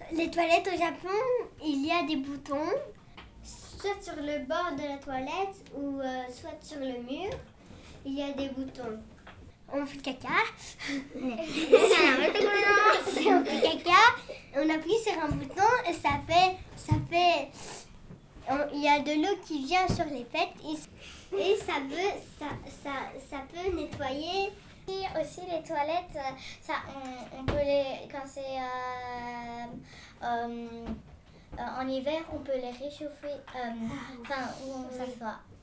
Les toilettes au Japon, il y a des boutons, soit sur le bord de la toilette ou soit sur le mur, il y a des boutons. On fait caca. Si on fait caca, on appuie sur un bouton et ça fait. Il y a de l'eau qui vient sur les fêtes et ça peut nettoyer. Et aussi les toilettes, on peut les quand c'est en hiver, on peut les réchauffer. Où on s'assoit.